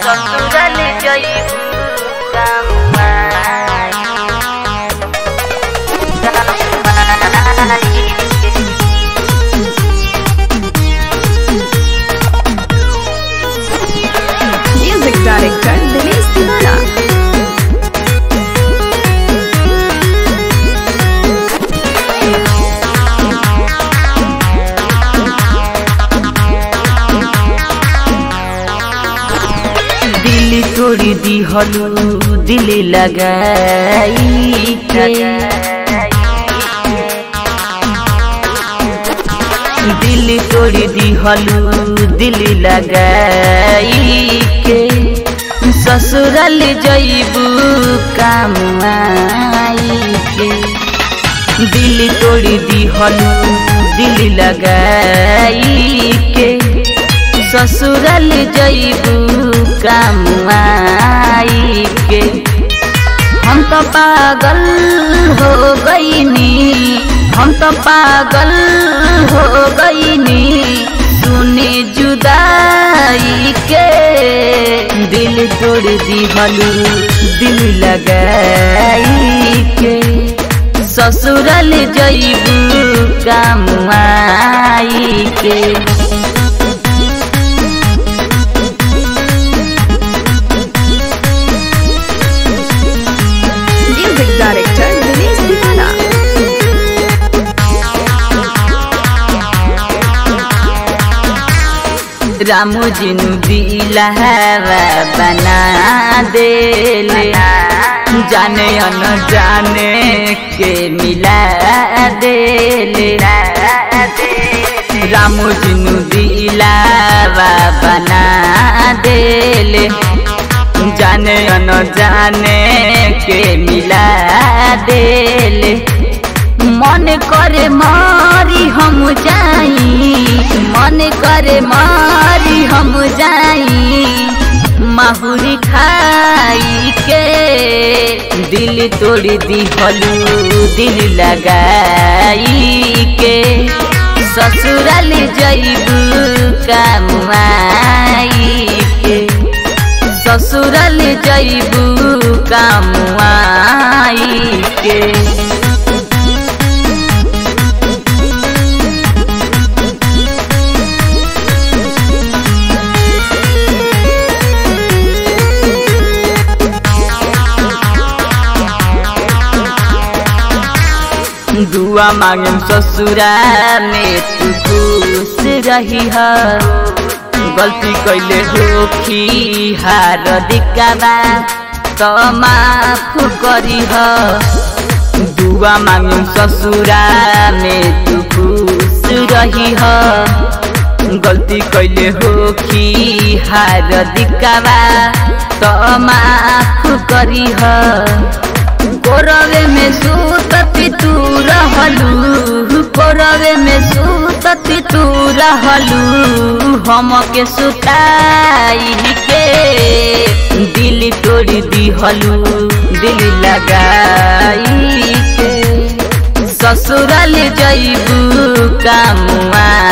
ससुराल जइबू Music director Dinesh Tiwari. दिल तोड़ी दी हलू दिल लगाई के दिल तोड़ी दी हलू दिल लगाई के ससुराल जइबू काम आई के दिल तोड़ी दी हलू दिल लगाई के ससुराल जइबू काम आई के हम तो पागल हो गईनी हम तो पागल हो गईनी सुने जुदाई के दिल तोड़ दी हलू दिल लगाई के ससुराल जइबू काम आई के Music director Dinesh Tiwari. Ramu Jinu दिला बना देले जाने अनजाने के मिला देले रामू जिनु दिला बना देले जाने अनजाने के मिला देले मन करे मारी हम जाई मन करे मारी हम जाई माहुरी खाई के दिल तोड़ दी हलू दिल लगाई के ससुराल जइबू काम आई के ससुराल जइबू काम आई के दुआ मांगम ससुरा में तू खुश रही है गलती कैले होखी हार दिकाबा तो माफ करी है दुआ मांगम ससुरा में तू खुश रही है गलती कैले होखी हार दिकाबा तो माफ करी है कोरवे में सूतती तू रहलू कोरवे में सूतती तू रहलू हम के सुताई के दिल तोड़ी दी हलू दिल लगाई के ससुराल जइबू काम